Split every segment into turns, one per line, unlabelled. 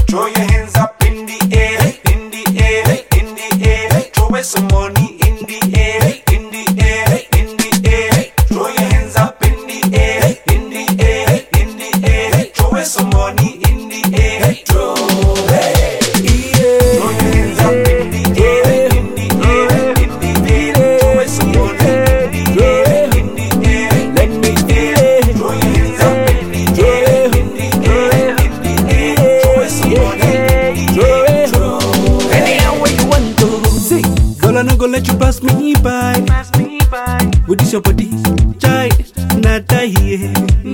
Throw your hands up in the air, in the air, in the air. Throw away some money in the air, in the air, in the air. Throw your hands up in the air, in the air, in the air. Throw away some money in the air. Throw away. Throw your hands up in the air, in the air, in the air. Throw away some money in the air, in the air. Let me feel it. Throw your hands up in the air, in the air, in the air. Throw away some money in the air. Throw
Anyhow where you want to.
See, girl, I not gonna let you pass me by. With this your body, chai, nada here,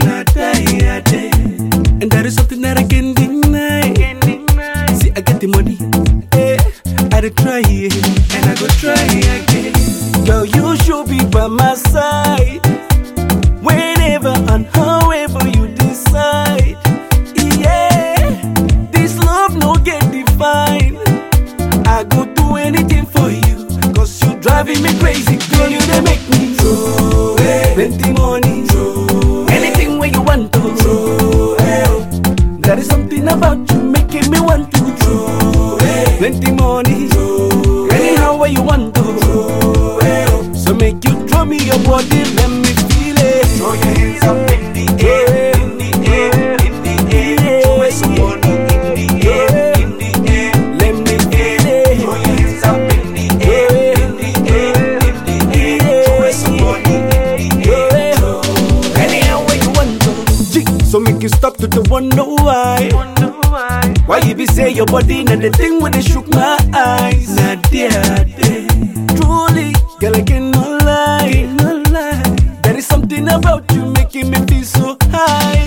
and that is something that I can't deny. See, I get the money, I dey try it, and I go try again. Girl, you should be by my side, whenever and however you decide. Yeah, this love no get defined. I go do anything for you, cause you driving me crazy. Girl, you dey make me throw plenty money, anything where you want to. There is something about you making me want to throw plenty money, anyhow where you want to. So make you throw me your body, let me feel it.
Throw your hands up in the air, in the air, in the air. Throw away some money in the air, in the air.
Let me feel it.
Throw your hands up in the air, in the air, in the air. Throw away some money in the air.
Anyhow where you want to.
So make you stop to the wonder why. Why you be say your body not the thing when they shook my eyes? Not there. Truly, girl, I cannot lie. There is something about you making me feel so high.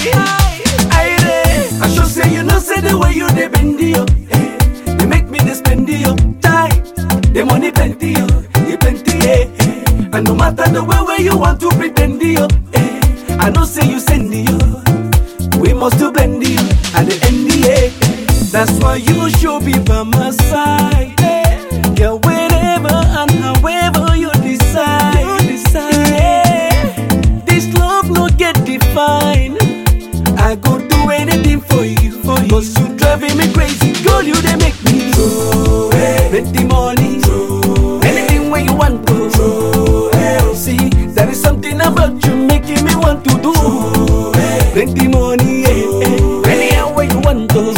I should say you know say the way you dey bend yo. They make me dey spend yo time. The money plenty yo, it plenty And no matter the way where you want to pretend yo, I know say you send yo. We must do blend you at the end, yeah. That's why you should be by my side, yeah. Whenever and however you decide, yeah. This love no get defined. I go do anything for you, cause you driving me crazy. Girl, you they make me throw plenty money, anything where you want to. See, there is something about you making me want to do plenty money, anyhow where you want to.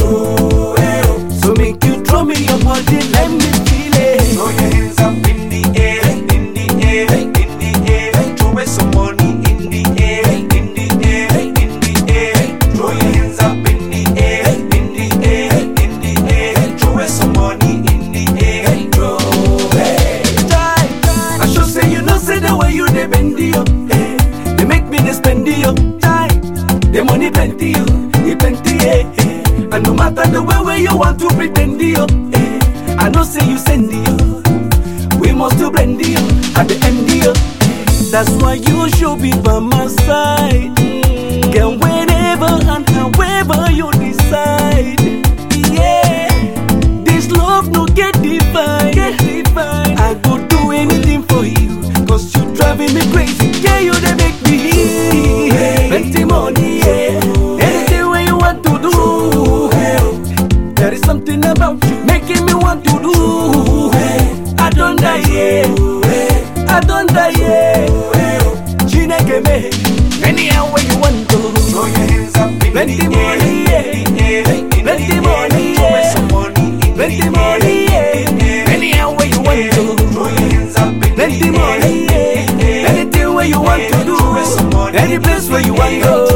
So make you throw me your body, let me feel it.
Throw your hands up in the air, in the air, in the air. Throw away some money in the air, in the air, in the air. Throw your hands up in the air, in the air, in the air. Throw away some money in the air. Throw away.
I should say you know say the way you dey bend yo, they make me dey spend yo time. The money plenty yo, it plenty and no matter the way where you want to pretend yo, I know say you send yo. We must do blend yo at the end yo. That's why you should be by my side, girl. Whenever and however you decide, yeah. This love no get defined. I go do anything for you, cause you driving me crazy. Yeah, you they make me plenty money, yeah. Anything where you want to do. There is something about you making me want to do. I don't die, yeah. I don't die, yeah. Chineke me, anyhow where you want to.
Throw your hands up in
Plenty
the
money,
air, in the air, in the
Plenty
air.
money,
Throw away
yeah.
some money in
Plenty
the
money,
air, in the
yeah.
air.
Anyhow where you want to.
Throw your hands up in
Plenty
the air,
money,
in the air.
anything where you want to do,
Throw away some money
any place where you want to go.